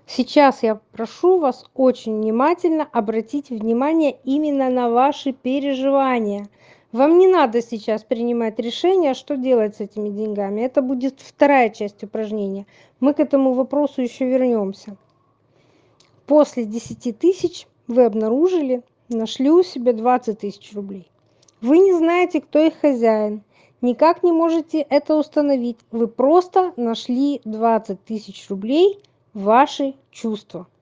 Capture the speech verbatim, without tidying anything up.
Сейчас я прошу вас очень внимательно обратить внимание именно на ваши переживания. Вам не надо сейчас принимать решение, что делать с этими деньгами. Это будет вторая часть упражнения. Мы к этому вопросу еще вернемся. После десяти тысяч вы обнаружили, нашли у себя двадцать тысяч рублей. Вы не знаете, кто их хозяин, никак не можете это установить. Вы просто нашли двадцать тысяч рублей, ваши чувства.